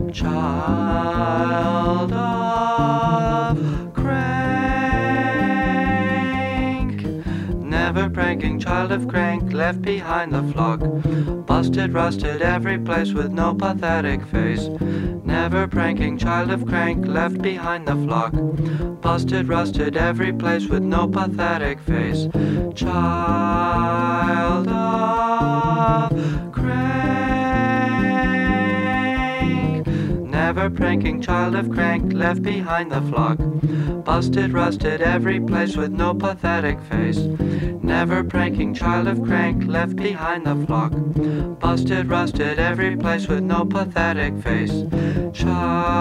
Child of crank, never pranking, child of crank, left behind the flock. Busted, rusted every place with no pathetic face. Never pranking, child of crank, left behind the flock. Busted, rusted every place with no pathetic face. Child of crank, never pranking, child of crank, left behind the flock. Busted, rusted every place with no pathetic face. Never pranking, child of crank, left behind the flock. Busted, rusted every place with no pathetic face. Child